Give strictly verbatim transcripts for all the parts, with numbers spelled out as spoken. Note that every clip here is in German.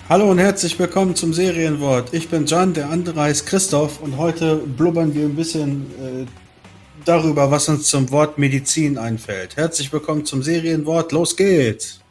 Hallo und herzlich willkommen zum Serienwort. Ich bin Can, der andere heißt Christoph und heute blubbern wir ein bisschen äh, darüber, was uns zum Wort Medizin einfällt. Herzlich willkommen zum Serienwort. Los geht's!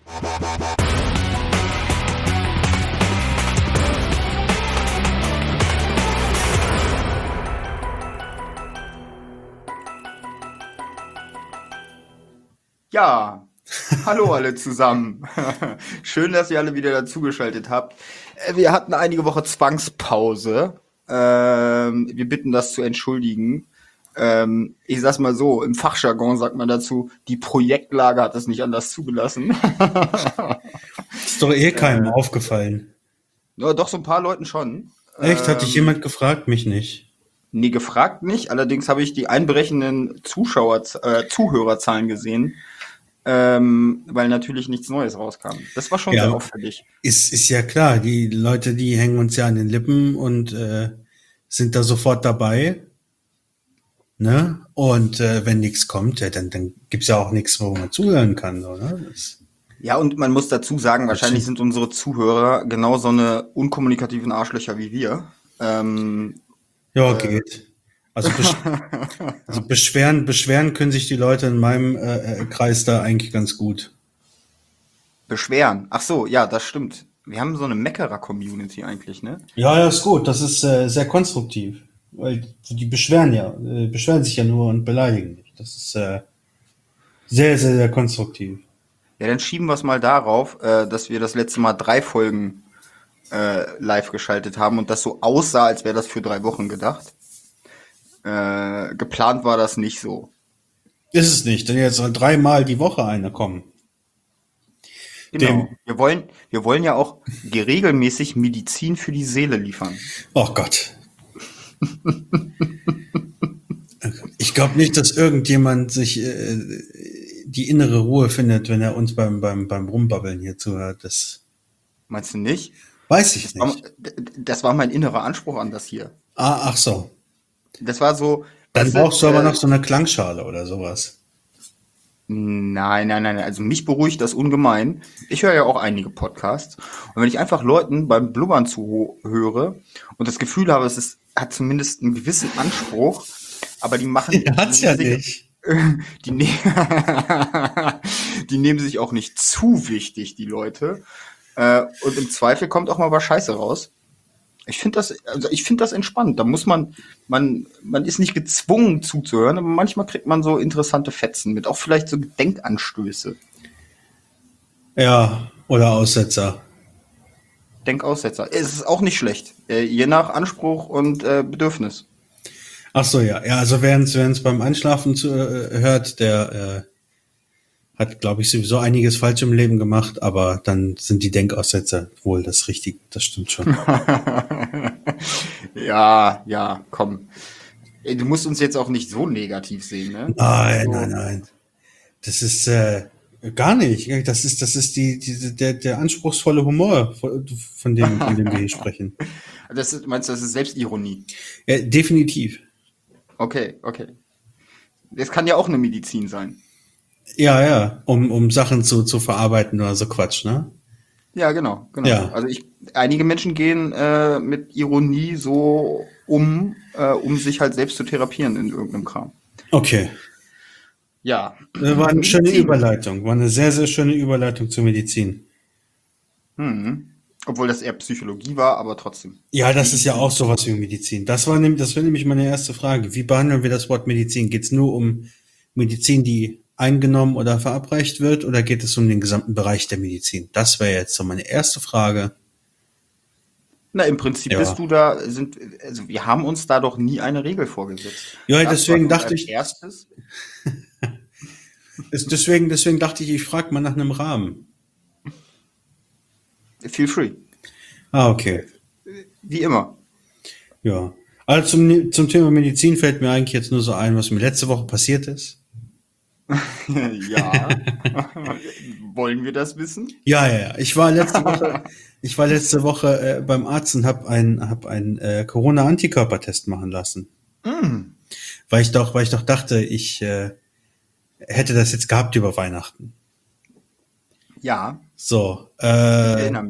Ja, hallo alle zusammen. Schön, dass ihr alle wieder dazugeschaltet habt. Äh, Wir hatten einige Woche Zwangspause. Ähm, wir bitten das zu entschuldigen. Ähm, ich sag's mal so, im Fachjargon sagt man dazu, die Projektlage hat es nicht anders zugelassen. Ist doch eh keinem aufgefallen. Ja, doch so ein paar Leuten schon. Echt? Hat dich Ähm, jemand gefragt? Mich nicht. nee, gefragt nicht. Allerdings habe ich die einbrechenden Zuschauer, äh, Zuhörerzahlen gesehen, ähm, weil natürlich nichts Neues rauskam. Das war schon sehr Ja, auffällig. ist, ist ja klar. Die Leute, die hängen uns ja an den Lippen und äh, sind da sofort dabei. Ne? Und äh, wenn nichts kommt, ja, dann, dann gibt's ja auch nichts, wo man zuhören kann. So, ne? Das, Ja, und man muss dazu sagen, wahrscheinlich sind unsere Zuhörer genau so eine unkommunikativen Arschlöcher wie wir. Ähm, ja, geht. Also, besch also beschweren, beschweren können sich die Leute in meinem äh, äh, Kreis da eigentlich ganz gut. beschweren. Ach so, ja, das stimmt. Wir haben so eine Meckerer-Community eigentlich, ne? Ja, ja, ist gut. Das ist äh, sehr konstruktiv. Weil die beschweren ja, äh, beschweren sich ja nur und beleidigen nicht. Das ist äh, sehr, sehr, sehr konstruktiv. Ja, dann schieben wir es mal darauf, äh, dass wir das letzte Mal drei Folgen äh, live geschaltet haben und das so aussah, als wäre das für drei Wochen gedacht. Äh, geplant war das nicht so. Ist es nicht, denn jetzt soll dreimal die Woche einer kommen. Dem, Genau. Wir wollen, wir wollen ja auch regelmäßig Medizin für die Seele liefern. oh Gott. Ich glaube nicht, dass irgendjemand sich äh, die innere Ruhe findet, wenn er uns beim, beim, beim Rumbabbeln hier zuhört. Das Meinst du nicht? weiß ich Das war, nicht. das war mein innerer Anspruch an das hier. Ah, ach so. Das war so, Dann weißt du, brauchst du aber noch äh, so eine Klangschale oder sowas. nein, nein, nein, also mich beruhigt das ungemein. Ich höre ja auch einige Podcasts. Und wenn ich einfach Leuten beim Blubbern zuhöre und das Gefühl habe, es ist, hat zumindest einen gewissen Anspruch, aber die machen, Ja, die hat's ja nehmen sich, nicht. die, ne die nehmen sich auch nicht zu wichtig, die Leute. Äh, und im Zweifel kommt auch mal was Scheiße raus. Ich finde das, also ich finde das entspannt. Da muss man, man, man ist nicht gezwungen zuzuhören, aber manchmal kriegt man so interessante Fetzen mit, auch vielleicht so Denkanstöße, Ja, oder Aussetzer. Denkaussetzer. Es ist auch nicht schlecht, äh, je nach Anspruch und äh, Bedürfnis. Ach so, ja. Ja, also wer uns, wer uns beim Einschlafen zu, äh, hört, der äh, hat, glaube ich, sowieso einiges falsch im Leben gemacht, aber dann sind die Denkaussetzer wohl das Richtige. Das stimmt schon. Ja, ja, komm. Ey, du musst uns jetzt auch nicht so negativ sehen, ne? Nein, nein, Also, nein. Das ist äh, gar nicht. Das ist, das ist die, die, der, der anspruchsvolle Humor, von von dem, von dem wir hier sprechen. das ist, meinst du, das ist Selbstironie? Ja, definitiv. Okay, okay. Das kann ja auch eine Medizin sein. Ja, ja, um, um Sachen zu, zu verarbeiten oder so Quatsch, ne? Ja, genau, genau. Ja, Also ich, einige Menschen gehen äh, mit Ironie so um, äh, um sich halt selbst zu therapieren in irgendeinem Kram. okay. Ja, Das war eine schöne Medizin. Überleitung. War eine sehr, sehr schöne Überleitung zur Medizin. Hm. Obwohl das eher Psychologie war, aber trotzdem. Ja, das ist ja auch Medizin. sowas wie Medizin. Das war nämlich, das wäre nämlich meine erste Frage. Wie behandeln wir das Wort Medizin? Geht es nur um Medizin, die eingenommen oder verabreicht wird, oder geht es um den gesamten Bereich der Medizin? Das wäre jetzt so meine erste Frage. Na, im Prinzip Ja. bist du da, sind, also wir haben uns da doch nie eine Regel vorgesetzt. Ja, Das war deswegen nun dachte als ich, erstes. ist- deswegen, deswegen dachte ich, ich frage mal nach einem Rahmen. Feel free. Ah, okay. Wie immer. Ja. Also zum, zum Thema Medizin fällt mir eigentlich jetzt nur so ein, was mir letzte Woche passiert ist. Ja. Wollen wir das wissen? Ja, ja, ja. Ich war letzte Woche, ich war letzte Woche äh, beim Arzt und habe einen, hab einen äh, Corona-Antikörpertest machen lassen, Mm. weil ich doch, weil ich doch dachte, ich äh, hätte das jetzt gehabt über Weihnachten. Ja, So, ich äh, erinnere mich.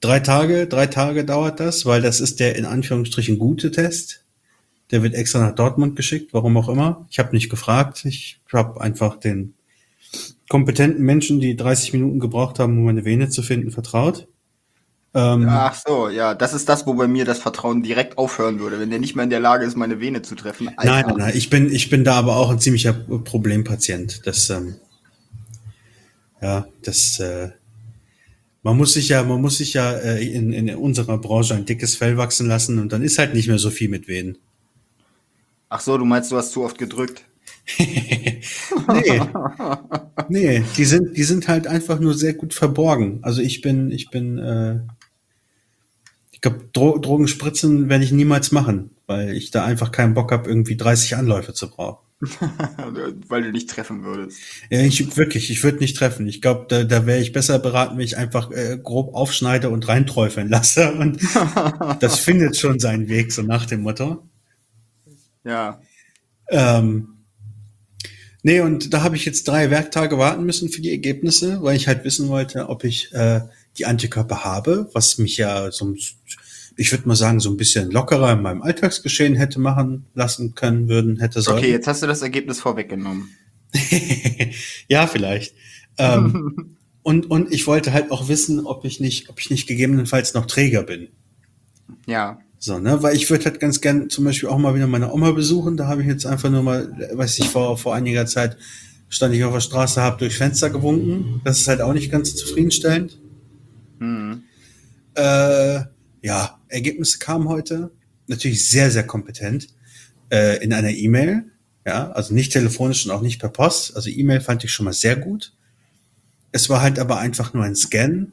Drei Tage, drei Tage dauert das, weil das ist der in Anführungsstrichen gute Test. Der wird extra nach Dortmund geschickt, warum auch immer. Ich habe nicht gefragt. Ich habe einfach den kompetenten Menschen, die dreißig Minuten gebraucht haben, um meine Vene zu finden, vertraut. Ähm, Ach so, ja, das ist das, wo bei mir das Vertrauen direkt aufhören würde, wenn der nicht mehr in der Lage ist, meine Vene zu treffen. Alter. nein, nein, nein. Ich bin, ich bin da aber auch ein ziemlicher Problempatient. Das, ähm, ja, das, äh, man muss sich ja, man muss sich ja äh, in, in unserer Branche ein dickes Fell wachsen lassen und dann ist halt nicht mehr so viel mit Venen. Ach so, du meinst, du hast zu oft gedrückt. Nee, nee, die sind, die sind halt einfach nur sehr gut verborgen. Also ich bin, ich bin, äh, ich glaube, Dro Drogenspritzen werde ich niemals machen, weil ich da einfach keinen Bock habe, irgendwie dreißig Anläufe zu brauchen. Weil du nicht treffen würdest. Ja, ich wirklich, ich würde nicht treffen. Ich glaube, da, da wäre ich besser beraten, wenn ich einfach äh, grob aufschneide und reinträufeln lasse. Und das findet schon seinen Weg, so nach dem Motto. Ja. Ähm, nee, und da habe ich jetzt drei Werktage warten müssen für die Ergebnisse, weil ich halt wissen wollte, ob ich äh, die Antikörper habe, was mich ja so, ich würde mal sagen, so ein bisschen lockerer in meinem Alltagsgeschehen hätte machen lassen können, würden, hätte sollen. Okay, jetzt hast du das Ergebnis vorweggenommen. Ja, vielleicht. Ähm, und, und ich wollte halt auch wissen, ob ich nicht, ob ich nicht gegebenenfalls noch Träger bin. Ja. So, ne, weil ich würde halt ganz gern zum Beispiel auch mal wieder meine Oma besuchen. Da habe ich jetzt einfach nur mal, weiß ich, vor, vor einiger Zeit stand ich auf der Straße, habe durchs Fenster gewunken. Das ist halt auch nicht ganz zufriedenstellend. Mhm. Äh, ja, Ergebnisse kamen heute. Natürlich sehr, sehr kompetent. Äh, in einer E-Mail. Ja, also nicht telefonisch und auch nicht per Post. Also E-Mail fand ich schon mal sehr gut. Es war halt aber einfach nur ein Scan.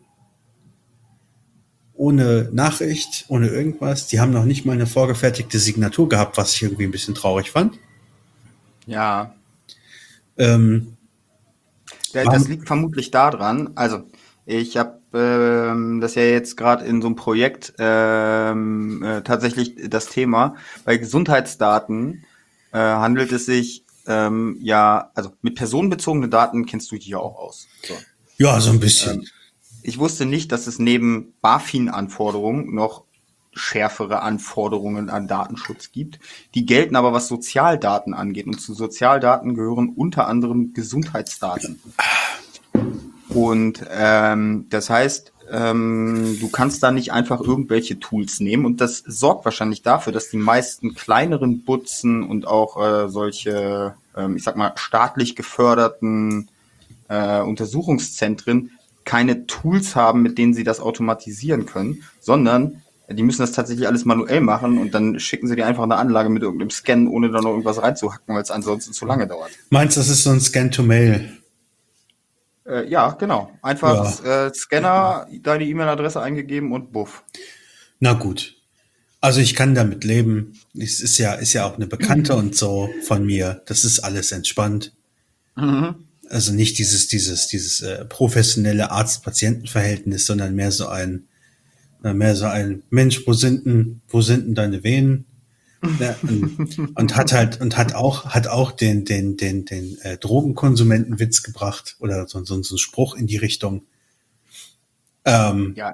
Ohne Nachricht, ohne irgendwas. Die haben noch nicht mal eine vorgefertigte Signatur gehabt, was ich irgendwie ein bisschen traurig fand. Ja. Ähm, Das liegt vermutlich daran, also ich habe ähm, das ja jetzt gerade in so einem Projekt ähm, äh, tatsächlich das Thema. Bei Gesundheitsdaten äh, handelt es sich ähm, ja, also mit personenbezogenen Daten kennst du dich ja auch aus. So. ja, so ein bisschen. Ähm, ich wusste nicht, dass es neben BaFin-Anforderungen noch schärfere Anforderungen an Datenschutz gibt. Die gelten aber, was Sozialdaten angeht. Und zu Sozialdaten gehören unter anderem Gesundheitsdaten. Und ähm, das heißt, ähm, du kannst da nicht einfach irgendwelche Tools nehmen. Und das sorgt wahrscheinlich dafür, dass die meisten kleineren Butzen und auch äh, solche, ähm, ich sag mal, staatlich geförderten äh, Untersuchungszentren keine Tools haben, mit denen sie das automatisieren können, sondern die müssen das tatsächlich alles manuell machen und dann schicken sie dir einfach eine Anlage mit irgendeinem Scan, ohne da noch irgendwas reinzuhacken, weil es ansonsten zu lange dauert. Meinst du, das ist so ein Scan-to-Mail? Äh, ja, genau. Einfach Ja. äh, Scanner, deine E-Mail-Adresse eingegeben und buff. Na gut. Also ich kann damit leben. Es ist ja, ist ja auch eine Bekannte und so von mir. Das ist alles entspannt. Mhm. Also nicht dieses, dieses, dieses äh, professionelle Arzt-Patienten-Verhältnis, sondern mehr so ein, äh, mehr so ein Mensch, wo sind denn, wo sind denn deine Venen? Ja, und, und hat halt und hat auch hat auch den den den den äh, Drogenkonsumentenwitz gebracht oder so, so, so ein Spruch in die Richtung. Ähm, Ja,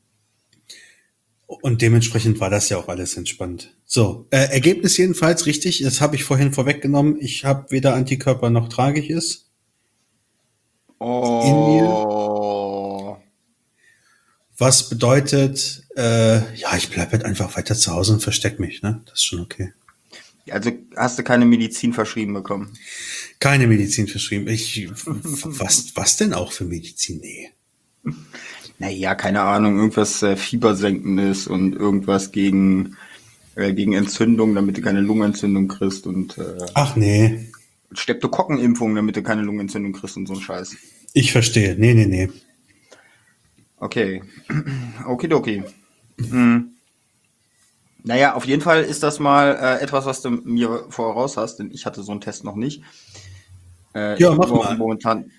und dementsprechend war das ja auch alles entspannt. So, äh, Ergebnis jedenfalls richtig. Das habe ich vorhin vorweggenommen. Ich habe weder Antikörper noch trage ich es in mir. oh, Was bedeutet, äh, ja, ich bleibe halt einfach weiter zu Hause und versteck mich. Ne, das ist schon okay. also hast du keine Medizin verschrieben bekommen? Keine Medizin verschrieben. Ich was was denn auch für Medizin? Nee. Naja, keine Ahnung, irgendwas äh, Fiebersenkendes und irgendwas gegen, äh, gegen Entzündung, damit du keine Lungenentzündung kriegst und äh, Ach nee. Streptokokkenimpfung, damit du keine Lungenentzündung kriegst und so ein Scheiß. Ich verstehe. Nee, nee, nee. Okay. Okidoki. Hm. Naja, auf jeden Fall ist das mal äh, etwas, was du mir voraus hast, denn ich hatte so einen Test noch nicht. Äh, Ja, ich mach mo- mal. momentan.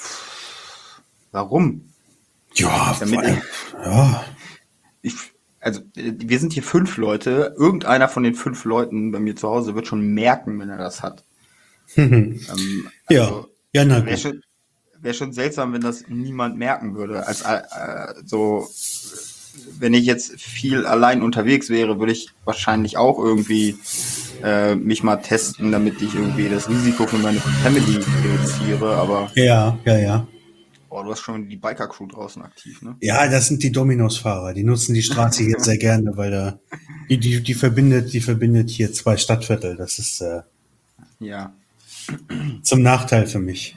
Warum? Ja, Damit weil, ja. ich, also äh, wir sind hier fünf Leute. Irgendeiner von den fünf Leuten bei mir zu Hause wird schon merken, wenn er das hat. Ähm, Ja, also ja, na wäre gut. schon, wär schon seltsam, wenn das niemand merken würde. Als äh, so wenn ich jetzt viel allein unterwegs wäre, würde ich wahrscheinlich auch irgendwie äh, mich mal testen, damit ich irgendwie das Risiko für meine Family reduziere. Aber Ja, ja, ja. oh, du hast schon die Biker-Crew draußen aktiv, ne? Ja, das sind die Dominos-Fahrer. Die nutzen die Straße hier sehr gerne, weil da die, die, die verbindet, die verbindet hier zwei Stadtviertel. Das ist äh, Ja. zum Nachteil für mich.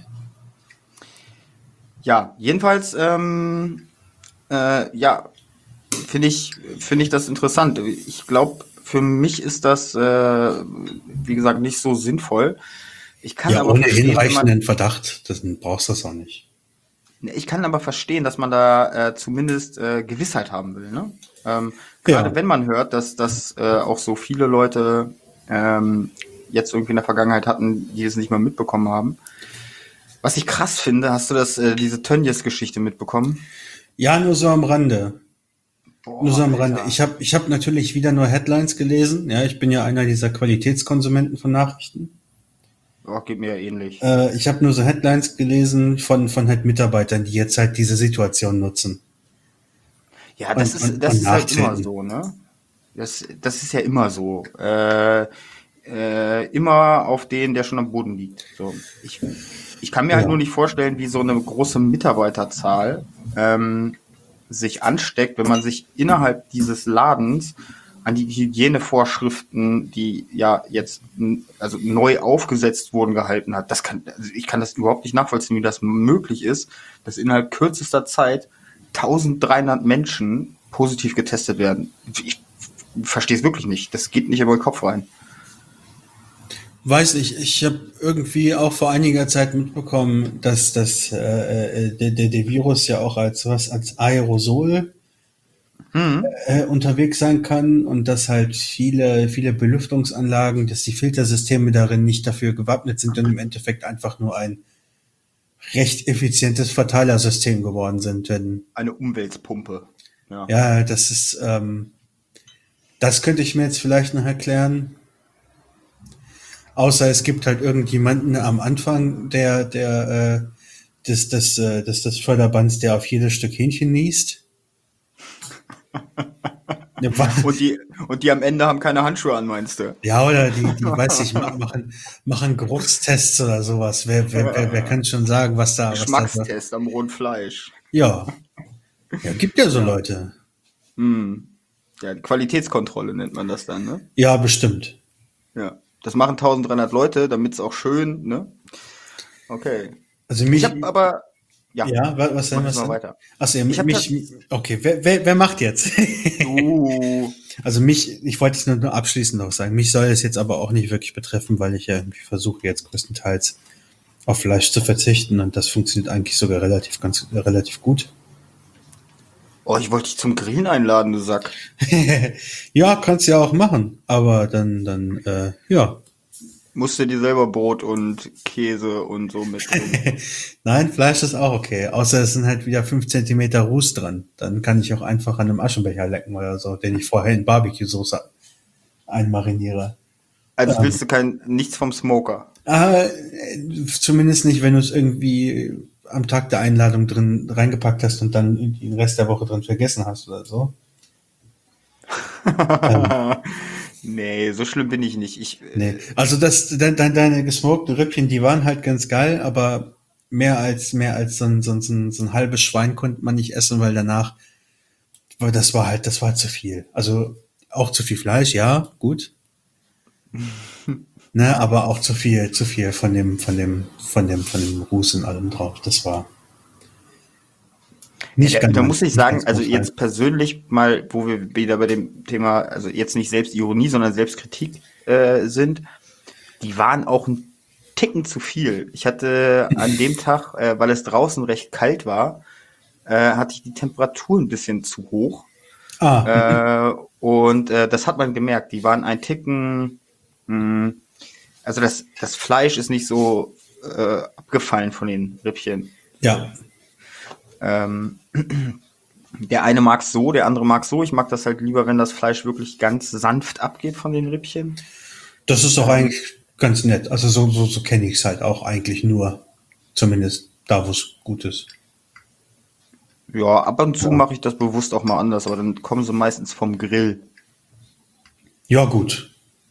Ja, jedenfalls, ähm, äh, ja, finde ich, finde ich das interessant. Ich glaube, für mich ist das, äh, wie gesagt, nicht so sinnvoll. Ich kann Ja, aber ohne verstehen, wenn man, hinreichenden Verdacht, das brauchst du das auch nicht. ich kann aber verstehen, dass man da äh, zumindest äh, Gewissheit haben will, ne? Ähm, gerade Ja, wenn man hört, dass dass äh, auch so viele Leute ähm, jetzt irgendwie in der Vergangenheit hatten, die es nicht mal mitbekommen haben. Was ich krass finde, hast du das, äh, diese Tönnies-Geschichte mitbekommen? ja, nur so am Rande. Nur so Boah, am Rande. Alter. Ich habe ich hab natürlich wieder nur Headlines gelesen. Ja, ich bin ja einer dieser Qualitätskonsumenten von Nachrichten. Oh, geht mir ja ähnlich. Äh, ich habe nur so Headlines gelesen von, von halt Mitarbeitern, die jetzt halt diese Situation nutzen Ja, das und, ist, und, das und ist halt immer nachtreten. so, ne? Das, das ist ja immer so. Äh, äh, immer auf den, der schon am Boden liegt. So, ich, ich kann mir halt nur Ja. nicht vorstellen, wie so eine große Mitarbeiterzahl ähm, sich ansteckt, wenn man sich innerhalb dieses Ladens an die Hygienevorschriften, die ja jetzt n- also neu aufgesetzt wurden, gehalten hat. Das kann, also ich kann das überhaupt nicht nachvollziehen, wie das möglich ist, dass innerhalb kürzester Zeit dreizehnhundert Menschen positiv getestet werden. Ich verstehe es wirklich nicht. Das geht nicht in meinen Kopf rein. Weiß ich, ich habe irgendwie auch vor einiger Zeit mitbekommen, dass das äh, äh, der, der, der Virus ja auch als was als Aerosol Hm. äh, unterwegs sein kann und dass halt viele viele Belüftungsanlagen, dass die Filtersysteme darin nicht dafür gewappnet sind und im Endeffekt einfach nur ein recht effizientes Verteilersystem geworden sind. Denn Eine Umweltpumpe. Ja. ja, das ist ähm, das könnte ich mir jetzt vielleicht noch erklären. Außer es gibt halt irgendjemanden am Anfang der, der, äh, des, des, äh, des, des Förderbands, der auf jedes Stück Hähnchen niest. Ja, wa- Und die, und die am Ende haben keine Handschuhe an, meinst du? ja, oder die, die, weiß ich, ma- machen, machen Geruchstests oder sowas. Wer, wer, wer, wer kann schon sagen, was da, was da so. Geschmackstest am rohen Fleisch. Ja, ja, gibt ja so Ja. Leute. Hm. Ja, Qualitätskontrolle nennt man das dann, ne? Ja, bestimmt. Ja. Das machen dreizehnhundert Leute, damit es auch schön, ne? Okay. Also Ich mich, habe aber, ja, ja, wa- was denn, mach jetzt was mal denn? weiter. Achso, ja, Ich habe das, mich, okay, wer, wer, wer macht jetzt? uh, Also mich, ich wollte es nur, nur abschließend noch sagen, mich soll es jetzt aber auch nicht wirklich betreffen, weil ich ja irgendwie versuche jetzt größtenteils auf Fleisch zu verzichten und das funktioniert eigentlich sogar relativ ganz relativ gut. oh, ich wollte dich zum Grillen einladen, du Sack. Ja, kannst ja auch machen, aber dann dann äh, ja. Musst du dir selber Brot und Käse und so mitbringen. Nein, Fleisch ist auch okay, außer es sind halt wieder fünf Zentimeter Ruß dran. Dann kann ich auch einfach an einem Aschenbecher lecken oder so, den ich vorher in Barbecue-Soße einmariniere. Also Ähm, willst du kein, nichts vom Smoker. äh, Zumindest nicht, wenn du es irgendwie am Tag der Einladung drin reingepackt hast und dann den Rest der Woche drin vergessen hast oder so. Dann, Nee, so schlimm bin ich nicht. Ich, nee. äh, Also das, de, de, deine gesmokten Rippchen, die waren halt ganz geil, aber mehr als mehr als so ein, so ein, so ein, so ein halbes Schwein konnte man nicht essen, weil danach, weil das war halt, das war zu viel. Also auch zu viel Fleisch, ja, gut, ne, aber auch zu viel, zu viel von dem, von dem, von dem, von dem Ruß und allem drauf. Das war ja, nicht da, ganz da mein, muss ich nicht sagen, ganz also mein Fall. jetzt persönlich mal, wo wir wieder bei dem Thema, also jetzt nicht Selbstironie, sondern Selbstkritik äh, sind, die waren auch ein Ticken zu viel. Ich hatte an dem Tag, äh, weil es draußen recht kalt war, äh, hatte ich die Temperatur ein bisschen zu hoch. Ah, mhm. Äh, und äh, das hat man gemerkt. Die waren ein Ticken, mh, also das, das Fleisch ist nicht so äh, abgefallen von den Rippchen. So. Ja, Ähm, der eine mag so, der andere mag so. Ich mag das halt lieber, wenn das Fleisch wirklich ganz sanft abgeht von den Rippchen. das ist doch Ähm, eigentlich ganz nett. Also so, so, so kenne ich es halt auch eigentlich nur. Zumindest da, wo es gut ist. Ja, ab und zu Ja, mache ich das bewusst auch mal anders, aber dann kommen sie meistens vom Grill. ja gut.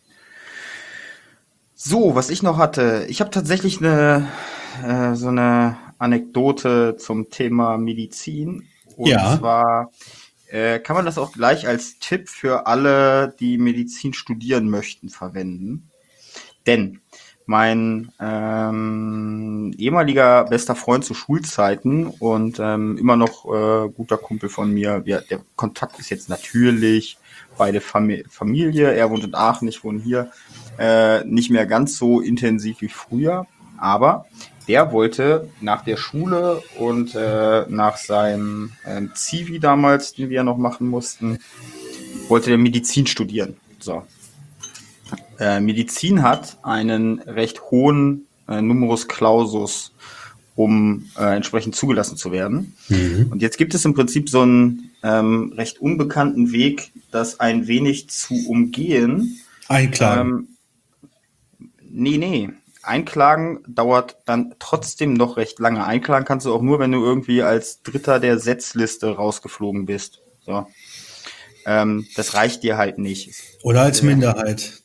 So, was ich noch hatte, ich habe tatsächlich eine äh, so eine Anekdote zum Thema Medizin. Und Ja, zwar äh, kann man das auch gleich als Tipp für alle, die Medizin studieren möchten, verwenden. Denn mein ähm, ehemaliger bester Freund zu Schulzeiten und ähm, immer noch äh, guter Kumpel von mir, wir, der Kontakt ist jetzt natürlich beide Fami Familie, er wohnt in Aachen, ich wohne hier, äh, nicht mehr ganz so intensiv wie früher, aber der wollte nach der Schule und äh, nach seinem ähm, Zivi damals, den wir ja noch machen mussten, wollte der Medizin studieren. So, äh, Medizin hat einen recht hohen äh, Numerus Clausus, um äh, entsprechend zugelassen zu werden. mhm. Und jetzt gibt es im Prinzip so einen ähm, recht unbekannten Weg, das ein wenig zu umgehen. Einklagen. Ähm, nee, nee. Einklagen dauert dann trotzdem noch recht lange. Einklagen kannst du auch nur, wenn du irgendwie als Dritter der Setzliste rausgeflogen bist. So. Ähm, das reicht dir halt nicht. Oder als Äh, Minderheit.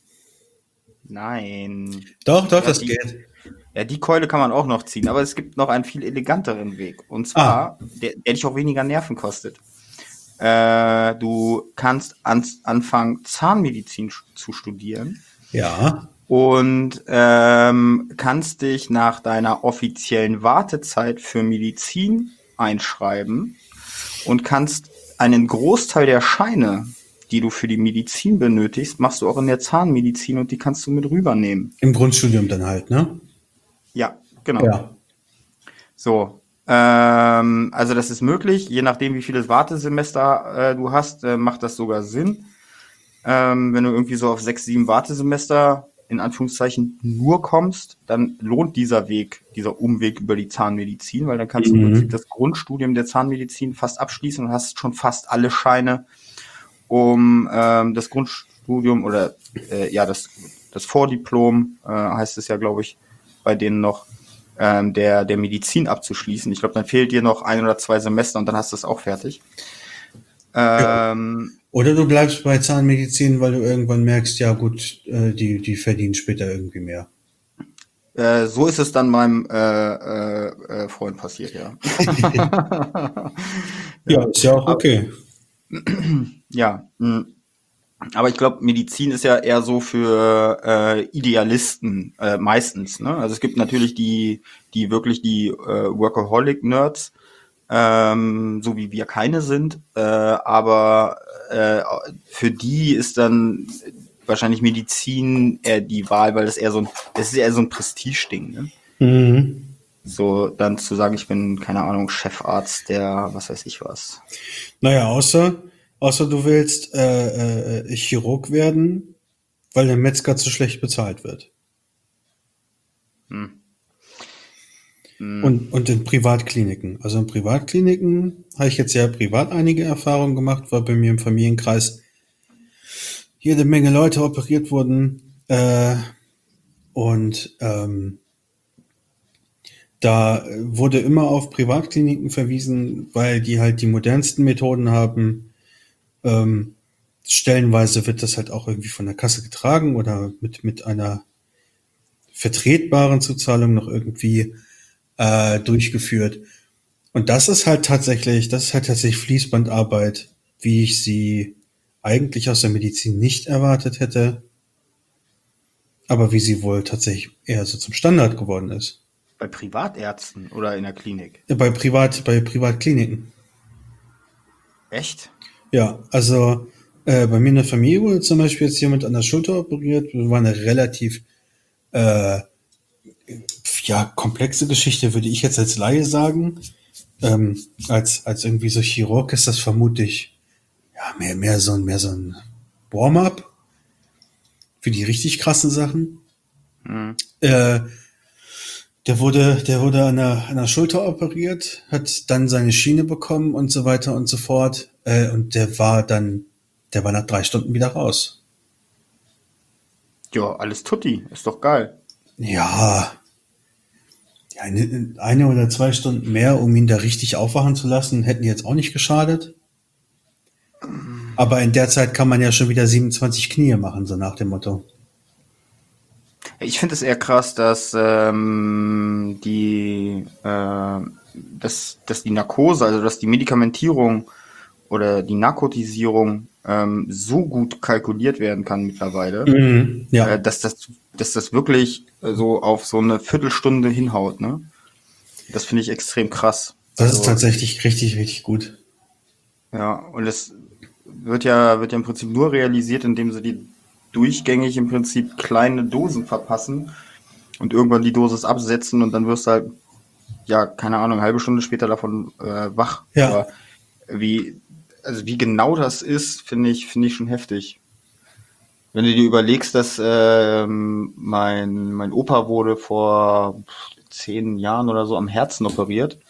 nein. Doch, doch, Ja, das die, geht. Ja, die Keule kann man auch noch ziehen, aber es gibt noch einen viel eleganteren Weg. Und Ah, zwar, der, der dich auch weniger Nerven kostet. Äh, du kannst an, anfangen, Zahnmedizin sch- zu studieren ja. und ähm, kannst dich nach deiner offiziellen Wartezeit für Medizin einschreiben und kannst einen Großteil der Scheine, die du für die Medizin benötigst, machst du auch in der Zahnmedizin und die kannst du mit rübernehmen. Im Grundstudium dann halt, ne? Ja, genau. Ja. So, ähm, also das ist möglich, je nachdem, wie vieles Wartesemester äh, du hast, äh, macht das sogar Sinn. Ähm, wenn du irgendwie so auf sechs, sieben Wartesemester in Anführungszeichen nur kommst, dann lohnt dieser Weg, dieser Umweg über die Zahnmedizin, weil dann kannst du im Prinzip Mhm. das Grundstudium der Zahnmedizin fast abschließen und hast schon fast alle Scheine, um ähm, das Grundstudium oder äh, ja, das, das Vordiplom äh, heißt es ja, glaube ich, bei denen noch, ähm, der, der Medizin abzuschließen. Ich glaube, dann fehlt dir noch ein oder zwei Semester und dann hast du es auch fertig. Ja. Ähm, Oder du bleibst bei Zahnmedizin, weil du irgendwann merkst, ja gut, äh, die, die verdienen später irgendwie mehr. äh, so ist es dann meinem äh, äh, äh, Freund passiert, ja. Ja, Ja, ist ja auch aber, okay. ja. Mh. Aber ich glaube, Medizin ist ja eher so für äh, Idealisten äh, meistens. Ne? Also es gibt natürlich die, die wirklich die äh, Workaholic-Nerds, ähm, so wie wir keine sind. Äh, aber äh, für die ist dann wahrscheinlich Medizin eher die Wahl, weil das eher so ein, das ist eher so ein Prestigeding. Ne? Mhm. So dann zu sagen, ich bin keine Ahnung Chefarzt der, was weiß ich was. Naja, außer, außer du willst äh, äh, Chirurg werden, weil der Metzger zu schlecht bezahlt wird. Hm. Hm. Und, und in Privatkliniken. Also in Privatkliniken habe ich jetzt ja privat einige Erfahrungen gemacht, weil bei mir im Familienkreis jede Menge Leute operiert wurden. Äh, und ähm, da wurde immer auf Privatkliniken verwiesen, weil die halt die modernsten Methoden haben. Ähm, stellenweise wird das halt auch irgendwie von der Kasse getragen oder mit, mit einer vertretbaren Zuzahlung noch irgendwie äh, durchgeführt. Und das ist halt tatsächlich, das ist halt tatsächlich Fließbandarbeit, wie ich sie eigentlich aus der Medizin nicht erwartet hätte, aber wie sie wohl tatsächlich eher so zum Standard geworden ist. Bei Privatärzten oder in der Klinik? Äh, Bei Privat, bei Privatkliniken. Echt? Ja, also äh, bei mir in der Familie wurde zum Beispiel jetzt jemand an der Schulter operiert. Das war eine relativ äh, ja, komplexe Geschichte, würde ich jetzt als Laie sagen. Ähm, als, als irgendwie so Chirurg ist das vermutlich ja, mehr, mehr so ein, mehr so ein Warm-up für die richtig krassen Sachen. Hm. Äh, der wurde, der wurde an der, an der Schulter operiert, hat dann seine Schiene bekommen und so weiter und so fort. Äh, und der war dann, der war nach drei Stunden wieder raus. Ja, alles tutti. Ist doch geil. Ja, Eine, eine oder zwei Stunden mehr, um ihn da richtig aufwachen zu lassen, hätten jetzt auch nicht geschadet. Aber in der Zeit kann man ja schon wieder siebenundzwanzig Knie machen, so nach dem Motto. Ich finde es eher krass, dass ähm, die, äh, dass, dass die Narkose, also dass die Medikamentierung oder die Narkotisierung ähm, so gut kalkuliert werden kann mittlerweile, Mhm, äh, ja, dass das, dass das wirklich äh, so auf so eine Viertelstunde hinhaut, ne? Das finde ich extrem krass. das ist Also, tatsächlich richtig, richtig gut. ja, und es wird ja, wird ja im Prinzip nur realisiert, indem sie die durchgängig im Prinzip kleine Dosen verpassen und irgendwann die Dosis absetzen und dann wirst du halt, ja, keine Ahnung, eine halbe Stunde später davon äh, wach. Ja, Aber wie, also wie genau das ist, finde ich, finde ich schon heftig. Wenn du dir überlegst, dass ähm, mein, mein Opa wurde vor zehn Jahren oder so am Herzen operiert.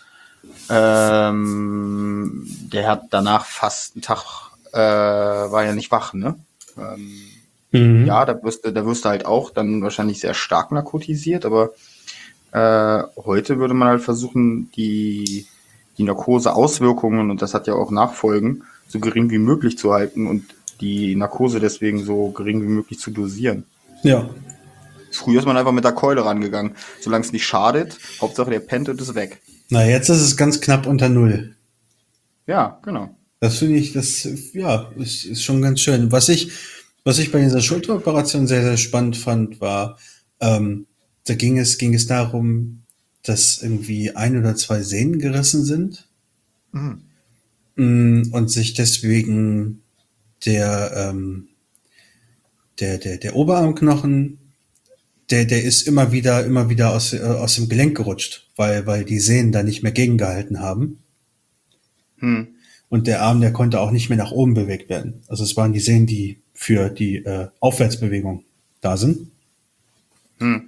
Ähm, der hat danach fast einen Tag, äh, war ja nicht wach, ne? Ähm, ja, mhm. da wirst du, da wirst du halt auch dann wahrscheinlich sehr stark narkotisiert, aber äh, heute würde man halt versuchen, die, die Narkose-Auswirkungen, und das hat ja auch Nachfolgen, so gering wie möglich zu halten und die Narkose deswegen so gering wie möglich zu dosieren. Ja. Früher ist man einfach mit der Keule rangegangen. Solange es nicht schadet, Hauptsache der pennt und ist weg. Na, jetzt ist es ganz knapp unter Null. Ja, genau. Das finde ich, das, ja, ist, ist schon ganz schön. Was ich, was ich bei dieser Schulteroperation sehr, sehr spannend fand, war, ähm, da ging es, ging es darum, dass irgendwie ein oder zwei Sehnen gerissen sind, Mhm. mm, und sich deswegen der, ähm, der, der, der Oberarmknochen, der, der ist immer wieder, immer wieder aus, äh, aus dem Gelenk gerutscht, weil, weil die Sehnen da nicht mehr gegengehalten haben. Hm. Und der Arm, der konnte auch nicht mehr nach oben bewegt werden. Also es waren die Sehnen, die für die äh, Aufwärtsbewegung da sind. Hm.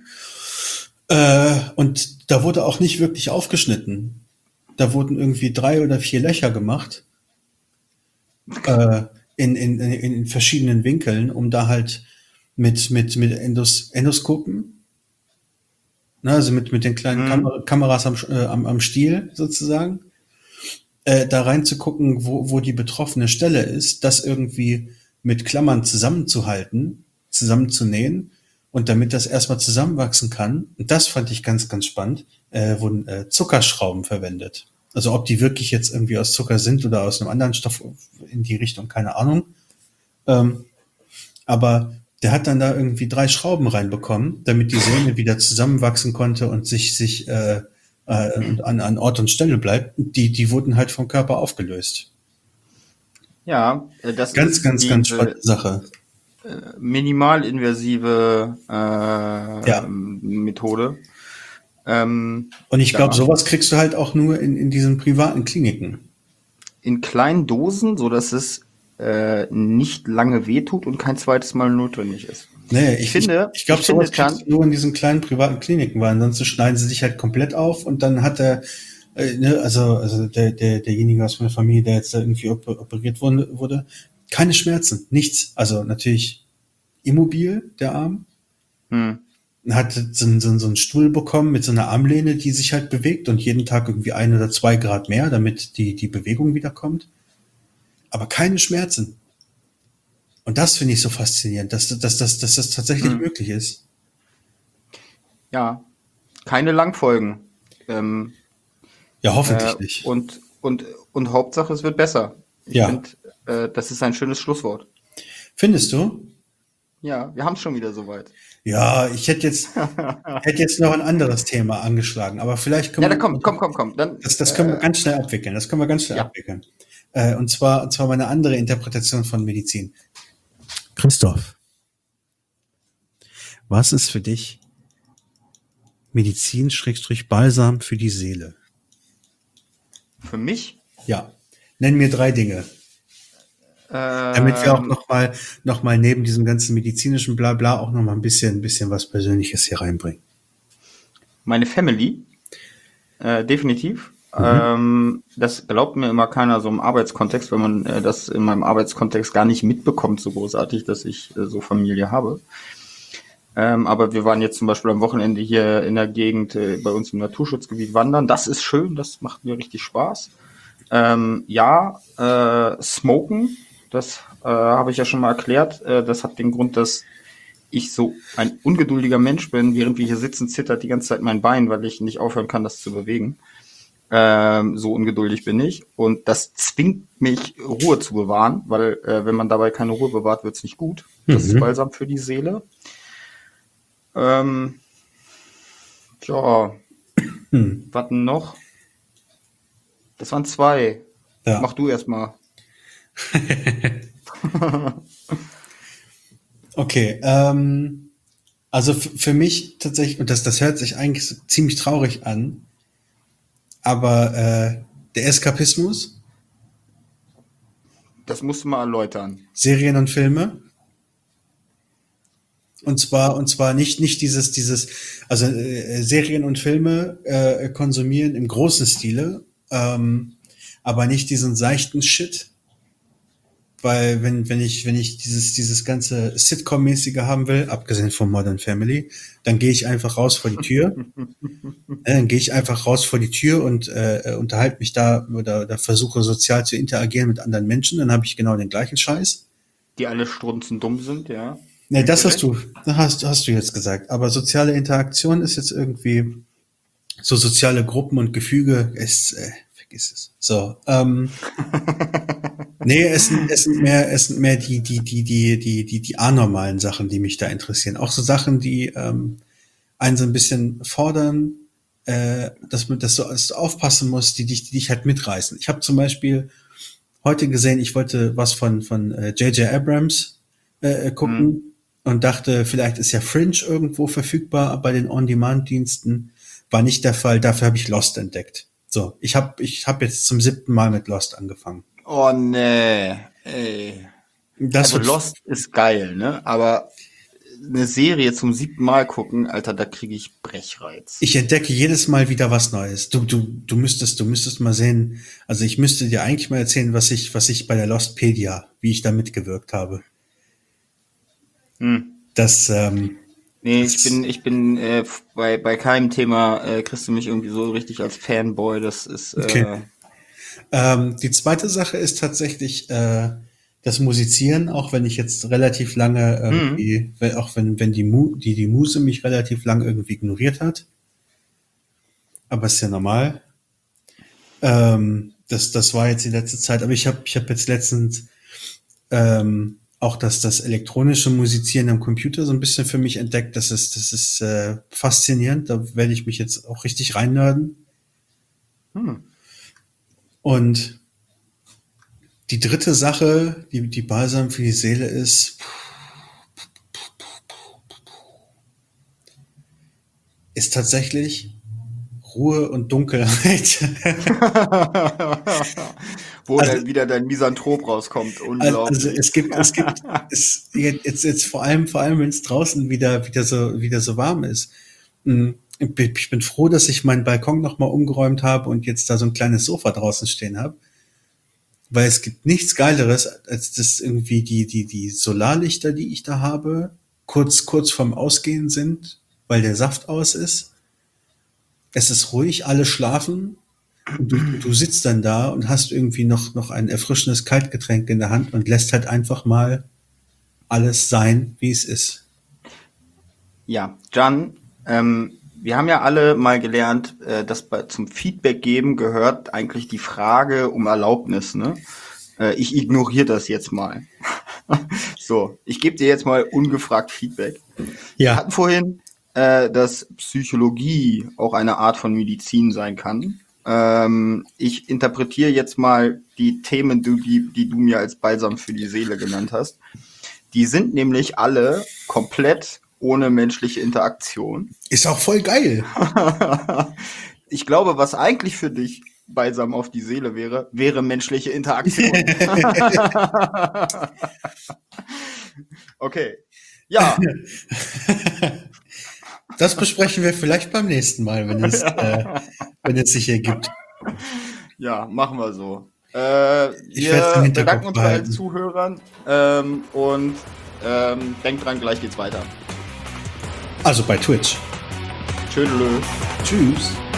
Äh, und da wurde auch nicht wirklich aufgeschnitten. Da wurden irgendwie drei oder vier Löcher gemacht äh, in, in, in, in verschiedenen Winkeln, um da halt mit, mit, mit Endos, Endoskopen, ne, also mit, mit den kleinen Hm. Kamer Kameras am, äh, am, am Stiel sozusagen, äh, da reinzugucken, wo, wo die betroffene Stelle ist, das irgendwie mit Klammern zusammenzuhalten, zusammenzunähen und damit das erstmal zusammenwachsen kann, und das fand ich ganz, ganz spannend, äh, wurden äh, Zuckerschrauben verwendet. Also ob die wirklich jetzt irgendwie aus Zucker sind oder aus einem anderen Stoff in die Richtung, keine Ahnung. Ähm, aber der hat dann da irgendwie drei Schrauben reinbekommen, damit die Sehne wieder zusammenwachsen konnte und sich, sich äh, äh, an, an Ort und Stelle bleibt. Die, die wurden halt vom Körper aufgelöst. Ja, äh, das Ganz, ist ganz, ganz spannende diese Sache. minimalinvasive äh, Ja. Methode. Ähm, Und ich glaube, ja, sowas kriegst du halt auch nur in, in diesen privaten Kliniken. in kleinen Dosen, so dass es äh, nicht lange wehtut und kein zweites Mal notwendig ist. Nee, Ich ich, ich, finde, ich glaube, ich finde sowas kriegst Tan du nur in diesen kleinen privaten Kliniken, weil ansonsten schneiden sie sich halt komplett auf und dann hat er, äh, ne, also, also der, der, derjenige aus meiner Familie, der jetzt da irgendwie op operiert wurde, wurde, keine Schmerzen, nichts. Also natürlich immobil, der Arm. hm, Hat so, einen- so, einen- so einen Stuhl bekommen mit so einer Armlehne, die sich halt bewegt und jeden Tag irgendwie ein oder zwei Grad mehr, damit die, die Bewegung wiederkommt. Aber keine Schmerzen. Und das finde ich so faszinierend, dass, dass, dass, dass das tatsächlich hm, möglich ist. ja, keine Langfolgen. Ähm, Ja, äh, hoffentlich nicht. und, und, und Hauptsache, es wird besser. Ich Ja. finde, äh, das ist ein schönes Schlusswort. Findest du? Ja, wir haben es schon wieder soweit. Ja, ich hätte jetzt, hätte jetzt noch ein anderes Thema angeschlagen, aber vielleicht Ja, können dann wir, komm, komm, komm, komm. Dann, das, das können wir äh, ganz schnell abwickeln. Das können wir ganz schnell ja. abwickeln. Äh, und zwar, und zwar meine andere Interpretation von Medizin. Christoph, was ist für dich Medizin-Balsam für die Seele? Für mich, Ja. Nenn mir drei Dinge, damit wir auch ähm, noch mal, noch mal neben diesem ganzen medizinischen Blabla auch noch mal ein bisschen, ein bisschen was Persönliches hier reinbringen. meine Family, äh, definitiv. Mhm. Ähm, das glaubt mir immer keiner so im Arbeitskontext, weil man äh, das in meinem Arbeitskontext gar nicht mitbekommt, so großartig, dass ich äh, so Familie habe. Ähm, aber wir waren jetzt zum Beispiel am Wochenende hier in der Gegend äh, bei uns im Naturschutzgebiet wandern. Das ist schön, das macht mir richtig Spaß. Ähm, ja, äh, Smoken, das äh, habe ich ja schon mal erklärt. Äh, das hat den Grund, dass ich so ein ungeduldiger Mensch bin. Während wir hier sitzen, zittert die ganze Zeit mein Bein, weil ich nicht aufhören kann, das zu bewegen. Ähm, so ungeduldig bin ich. Und das zwingt mich, Ruhe zu bewahren, weil äh, wenn man dabei keine Ruhe bewahrt, wird's nicht gut. Das ist Mhm. Balsam für die Seele. Ähm, tja, Hm. was denn noch? Das waren zwei. Ja. Mach du erst mal. Okay, ähm, also f- für mich tatsächlich, und das, das hört sich eigentlich so ziemlich traurig an, aber äh, der Eskapismus, Das musst du mal erläutern. Serien und Filme, und zwar, und zwar nicht, nicht dieses, dieses, also äh, Serien und Filme äh, konsumieren im großen Stile, ähm, aber nicht diesen seichten Shit. Weil wenn, wenn ich, wenn ich dieses, dieses ganze Sitcom-mäßige haben will, abgesehen von Modern Family, dann gehe ich einfach raus vor die Tür. Äh, Dann gehe ich einfach raus vor die Tür und äh, unterhalte mich da oder, oder versuche sozial zu interagieren mit anderen Menschen. Dann habe ich genau den gleichen Scheiß. Die alle strunzen dumm sind, ja. Ne, Geb das dir hast recht. du, hast, hast du jetzt gesagt. Aber soziale Interaktion ist jetzt irgendwie so soziale Gruppen und Gefüge. Es, äh, vergiss es. So, ähm, nee, es sind, es sind mehr, es sind mehr die, die, die, die, die, die, die anormalen Sachen, die mich da interessieren. Auch so Sachen, die ähm, einen so ein bisschen fordern, äh, dass man das so dass du aufpassen muss, die dich, die dich halt mitreißen. Ich habe zum Beispiel heute gesehen, ich wollte was von von äh, J J Abrams äh, äh, Hm. gucken und dachte, vielleicht ist ja Fringe irgendwo verfügbar bei den On-Demand-Diensten. War nicht der Fall. Dafür habe ich Lost entdeckt. So, ich habe ich hab jetzt zum siebten Mal mit Lost angefangen. Oh nee, ey. Das Also wird Lost ist geil, ne? Aber eine Serie zum siebten Mal gucken, Alter, da kriege ich Brechreiz. Ich entdecke jedes Mal wieder was Neues. Du, du, du müsstest, du müsstest mal sehen. Also ich müsste dir eigentlich mal erzählen, was ich, was ich bei der Lostpedia, wie ich da mitgewirkt habe. Hm. Das, ähm, Nee, ich bin, das, ich bin äh, bei, bei keinem Thema äh, kriegst du mich irgendwie so richtig als Fanboy. Das ist okay. äh, Ähm, die zweite Sache ist tatsächlich äh, das Musizieren, auch wenn ich jetzt relativ lange hm. irgendwie, wenn- auch wenn, wenn die, Mu die, die Muse mich relativ lang irgendwie ignoriert hat. Aber ist ja normal. Ähm, das, das war jetzt die letzte Zeit. Aber ich habe, ich habe jetzt letztens ähm, auch das, das elektronische Musizieren am Computer so ein bisschen für mich entdeckt. Das ist, das ist äh, faszinierend. Da werde ich mich jetzt auch richtig reinnörden. Hm. Und die dritte Sache, die, die balsam für die Seele ist, ist tatsächlich Ruhe und Dunkelheit. Wo Also, dann wieder dein Misanthrop rauskommt. also Unglaublich. es gibt, es gibt, es jetzt, jetzt vor allem, vor allem, wenn es draußen wieder, wieder so, wieder so warm ist. Hm, Ich bin froh, dass ich meinen Balkon nochmal umgeräumt habe und jetzt da so ein kleines Sofa draußen stehen habe. Weil es gibt nichts Geileres, als das irgendwie die, die, die Solarlichter, die ich da habe, kurz, kurz vorm Ausgehen sind, weil der Saft aus ist. Es ist ruhig, alle schlafen und du, du sitzt dann da und hast irgendwie noch, noch ein erfrischendes Kaltgetränk in der Hand und lässt halt einfach mal alles sein, wie es ist. Ja, Jan, ähm, wir haben ja alle mal gelernt, äh, dass bei, zum Feedback geben gehört eigentlich die Frage um Erlaubnis, ne? Äh, ich ignoriere das jetzt mal. So, ich gebe dir jetzt mal ungefragt Feedback. Wir Ja, hatten vorhin, äh, dass Psychologie auch eine Art von Medizin sein kann. Ähm, ich interpretiere jetzt mal die Themen, die, die, die du mir als Balsam für die Seele genannt hast. Die sind nämlich alle komplett ohne menschliche Interaktion. ist auch voll geil. Ich glaube, was eigentlich für dich Balsam auf die Seele wäre, wäre menschliche Interaktion. Okay. Ja, Das besprechen wir vielleicht beim nächsten Mal, wenn es, äh, wenn es sich ergibt. ja, machen wir so. Äh, Ich werde es im wir bedanken Hinterkopf uns bei allen behalten. Zuhörern ähm, und ähm, denkt dran, gleich geht's weiter. Also bei Twitch. Tschüdelö. Tschüss.